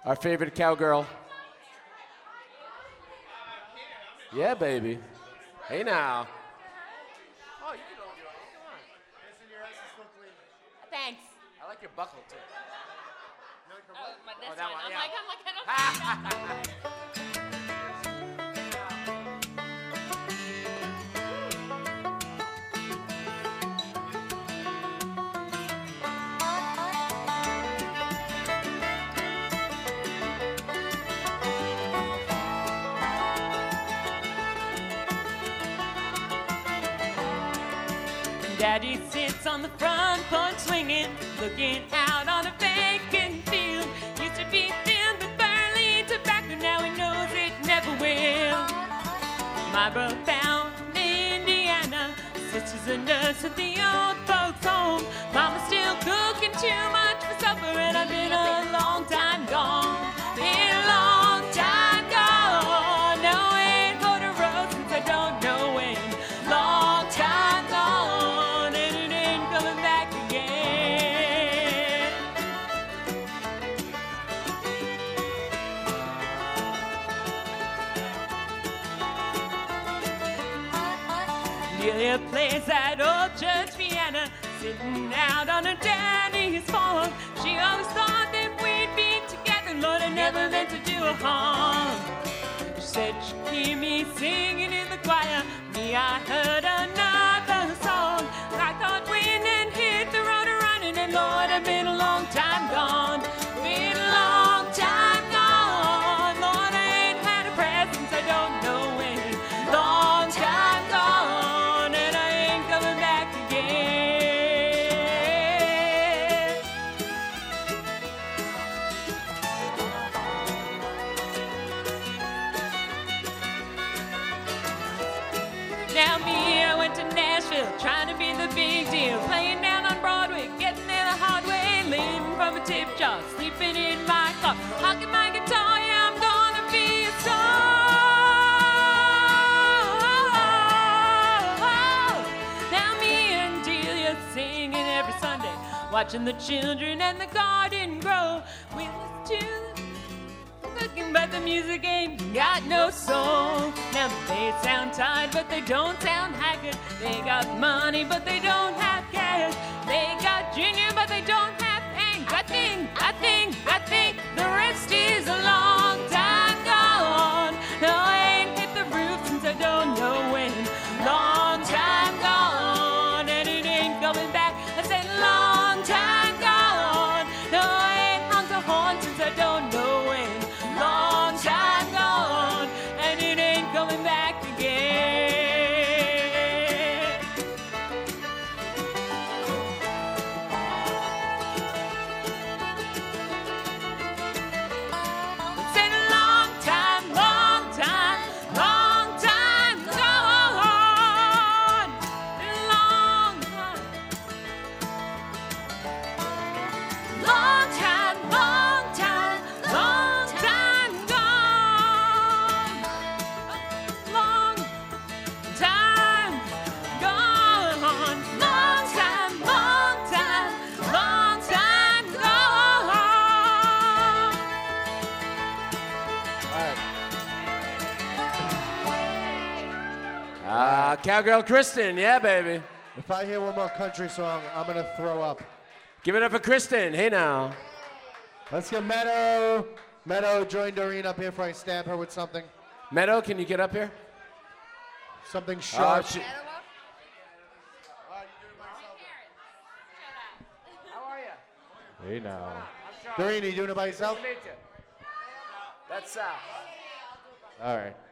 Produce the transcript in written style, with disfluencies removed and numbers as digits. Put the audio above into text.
Our favorite cowgirl. Yeah, baby. Hey now. Oh, you can hold your own. Come on. Listen, your ass is still clean. Thanks. I like your buckle too. You like her what? This that one. one, I'm yeah. like, I don't Daddy sits on the front porch swinging, looking out on a vacant field. Used to be filled with burly tobacco, now he knows it never will. My brother found in Indiana, sister's a nurse at the old folks' home. Mama's still cooking too much for supper, and I've been a long time gone. Been a long time gone. No, I ain't going to road since I don't know when. Long time gone, and it ain't coming back again. Delia plays that old church piano, sitting out on her daddy's farm. She always thought that we'd be together, Lord, I never meant to do her harm. She said she'd hear me singing in the choir. Me, I heard another song. I caught wind and hit the road running, and Lord, I've been a long time gone. Been a long time gone. Lord, I ain't had a prayer since I don't know when. Long time gone, and I ain't coming back again. Now me, I went to Nashville, trying to be the big deal. Playing down on Broadway, getting there the hard way. Living from a tip jar, sleeping in my car. Honking my guitar, yeah, I'm gonna be a star. Now me and Delia singing every Sunday, watching the children and the garden grow. We listen to cooking, but the music ain't got no soul. Now they sound tired, but they don't sound haggard. They got money, but they don't have cash. They got Junior, but they don't have Hank. I think the rest is a long time gone. No, I ain't hit the roof since I don't know when. Long time gone, and it ain't coming back. I said long time gone. No, I ain't hung the horn since I don't know when. Long time gone, and it ain't coming back again. Said a long time gone. Long time, long time gone. Long time, long time gone. Long time gone. Cowgirl Kristen. Yeah, baby. If I hear one more country song, I'm going to throw up. Give it up for Kristen. Hey now. Let's get Meadow. Meadow, join Doreen up here before I stab her with something. Meadow, can you get up here? Something sharp. How are you? Hey now. Doreen, are you doing it by yourself? That's All right.